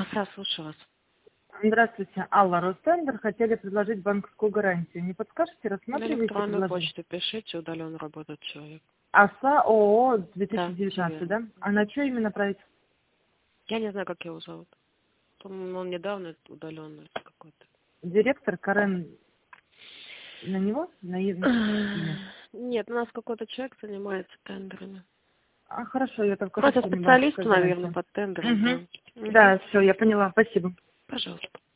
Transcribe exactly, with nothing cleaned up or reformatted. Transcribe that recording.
Да, слушаю вас. Здравствуйте, Алла, Ростендер. Хотели предложить банковскую гарантию. Не подскажете, На рассматриваете электронную предложение? почту пишите, удаленно работает человек. АСА ООО две тысячи Да, все девятнадцать, верно. да? А на что именно править? Я не знаю, как его зовут. По-моему, он недавно удаленно какой-то. Директор Карен на него? На имя? Нет, у нас какой-то человек занимается тендерами. А, хорошо, я только Просто хочу не банковская специалисты, наверное, гарантия. под тендером, Угу. да. Угу. Да, все, я поняла, спасибо. Пожалуйста.